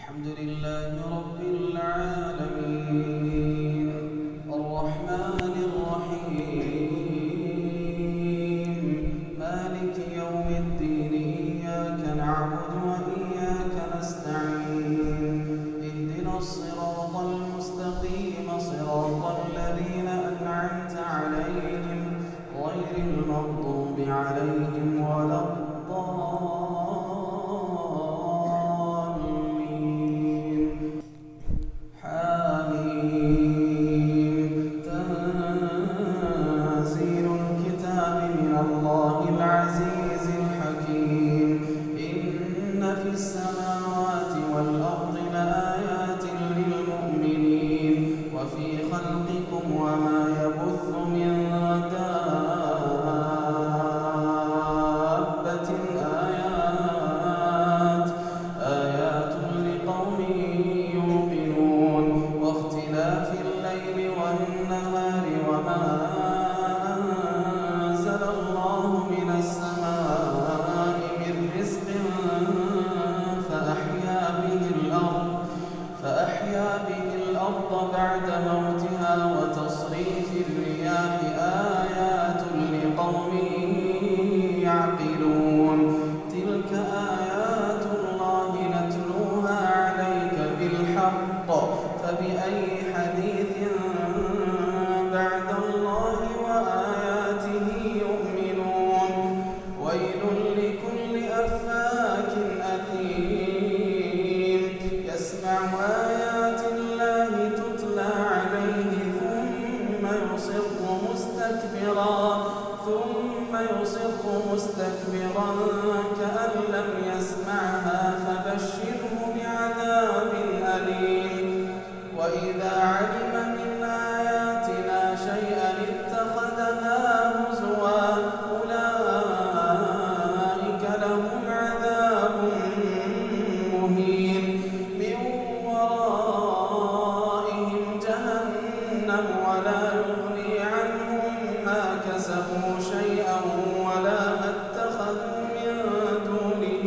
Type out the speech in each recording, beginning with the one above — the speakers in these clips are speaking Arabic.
الحمد لله رب العالمين الرحمن الرحيم مالك يوم الدين إياك نعبد وإياك نستعين اهدنا الصراط المستقيم صراط الذين أنعمت عليهم غير المغضوب عليهم ولا بعد موتها وتصريف الرياح آيات لقوم يعقلون تلك آيات الله نتلوها عليك بالحق فبأي حديث بعد الله وآياته يؤمنون ويل لكل أفاك أثيم يسمع آيات الله تتلى عليه ثم يصر مستكبرا كأن لم يسمعها فبشره بعذاب أليم وإذا علم من آياتنا شيئا اتخذها هزوا أولئك لهم عذاب مهين من ورائهم جهنم ولا يغني عنهم ما كسبوا شيئا ولا ما اتخذوا من دونه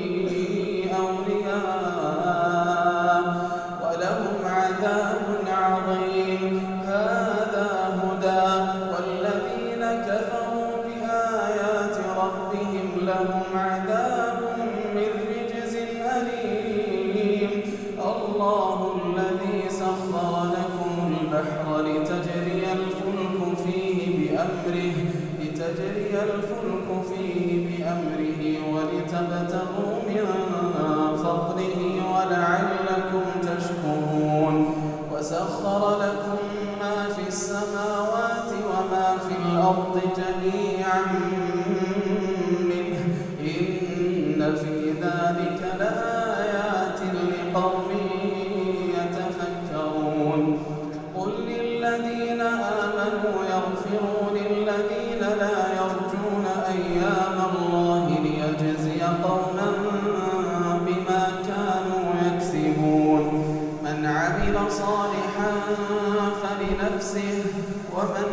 أولياء ولهم عذاب عظيم هذا هدى والذين كفروا بآيات ربهم لهم عذاب من رجز أليم الله الذي سخر لكم البحر لتجري الفلك فيه بأمره ولتبتغوا من فضله ولعلكم تشكرون وسخر لكم ما في السماوات وما في الأرض جميعا منه إن في ذلك لآيات لقوم يتفكرون قل للذين آمنوا يغفروا للذين لا يرجون أيام الله ليجزي قوما بما كانوا يكسبون من عمل صالحا فلنفسه ومن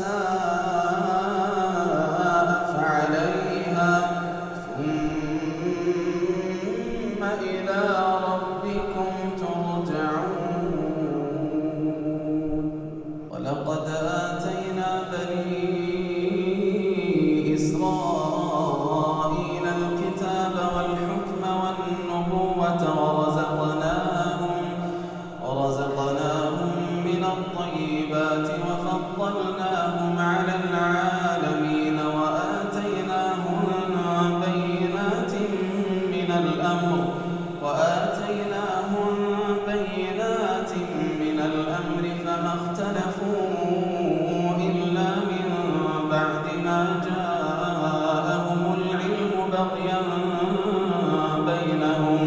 أساء فعليها ثم إلى ربكم ترجعون ولقد آتينا بني إسرائيل الكتاب والحكم والنبوة ورزقناهم من الطيبات وفضلناهم على العالمين وآتيناهم بينات من الأمر فما اختلفوا إلا من بعد ما جاءهم العلم بغيا بينهم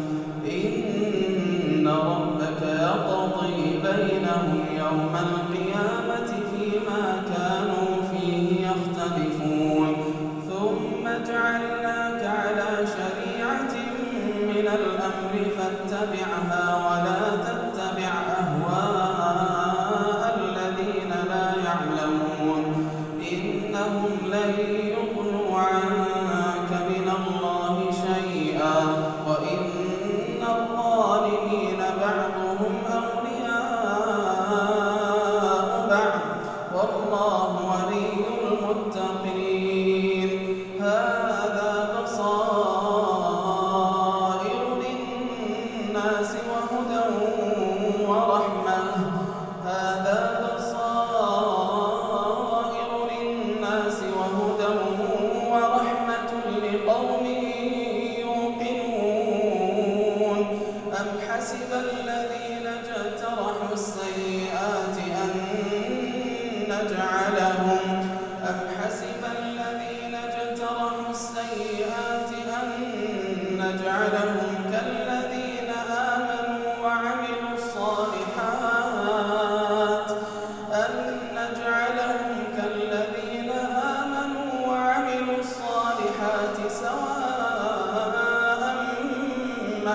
إن ربك يقضي بينهم يوم القيامة فيما كانوا فيه يختلفون ثم جعلناك على شريعة من الأمر فاتبعها ولا تتبع أهواء الذين لا يعلمون إنهم لن يغنوا عنك من الله شيئا وإن الظالمين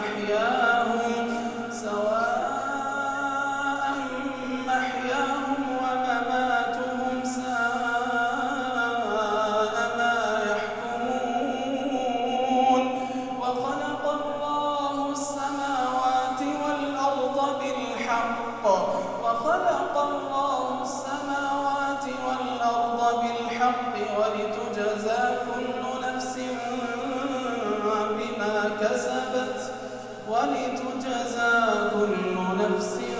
محياهم ومماتهم ساء ما يحكمون وخلق الله السماوات والأرض بالحق ولتجزى كل نفس بما كسبت